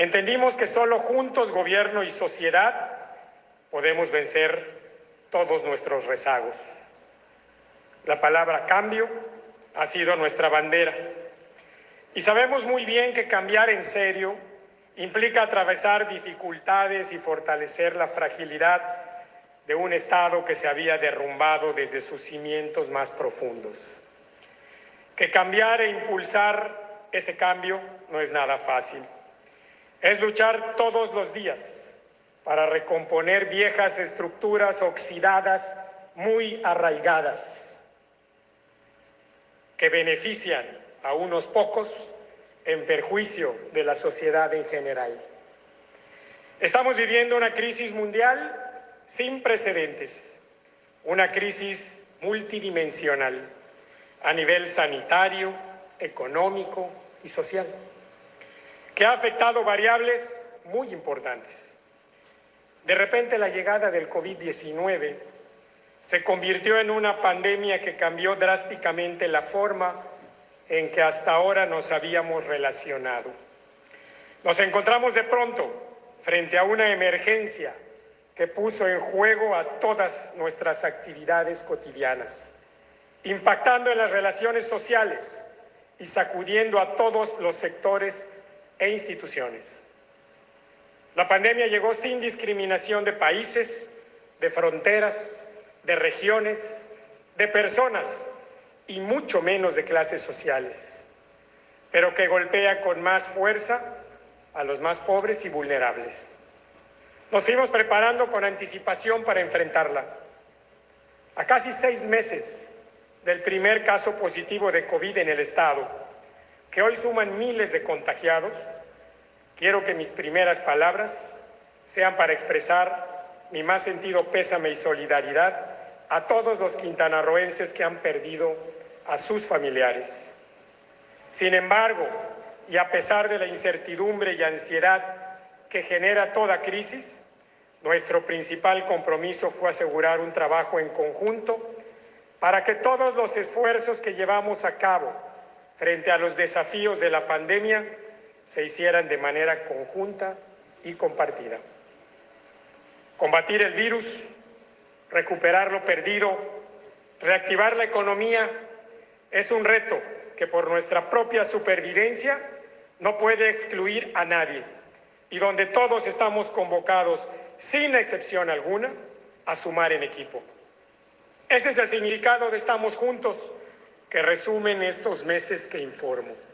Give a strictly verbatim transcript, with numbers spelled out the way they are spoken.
Entendimos que solo juntos, gobierno y sociedad, podemos vencer todos nuestros rezagos. La palabra cambio ha sido nuestra bandera. Y sabemos muy bien que cambiar en serio implica atravesar dificultades y fortalecer la fragilidad de un Estado que se había derrumbado desde sus cimientos más profundos. Que cambiar e impulsar ese cambio no es nada fácil. Es luchar todos los días para recomponer viejas estructuras oxidadas, muy arraigadas, que benefician a unos pocos en perjuicio de la sociedad en general. Estamos viviendo una crisis mundial sin precedentes, una crisis multidimensional a nivel sanitario, económico y social, que ha afectado variables muy importantes. De repente la llegada del COVID diecinueve se convirtió en una pandemia que cambió drásticamente la forma en que hasta ahora nos habíamos relacionado. Nos encontramos de pronto frente a una emergencia que puso en juego a todas nuestras actividades cotidianas, impactando en las relaciones sociales y sacudiendo a todos los sectores e instituciones. La pandemia llegó sin discriminación de países, de fronteras, de regiones, de personas y mucho menos de clases sociales, pero que golpea con más fuerza a los más pobres y vulnerables. Nos fuimos preparando con anticipación para enfrentarla. A casi seis meses del primer caso positivo de COVID en el Estado, que hoy suman miles de contagiados, quiero que mis primeras palabras sean para expresar mi más sentido pésame y solidaridad a todos los quintanarroenses que han perdido a sus familiares. Sin embargo, y a pesar de la incertidumbre y ansiedad que genera toda crisis, nuestro principal compromiso fue asegurar un trabajo en conjunto para que todos los esfuerzos que llevamos a cabo frente a los desafíos de la pandemia se hicieran de manera conjunta y compartida. Combatir el virus, recuperar lo perdido, reactivar la economía, es un reto que por nuestra propia supervivencia no puede excluir a nadie y donde todos estamos convocados, sin excepción alguna, a sumar en equipo. Ese es el significado de Estamos Juntos, que resumen estos meses que informo.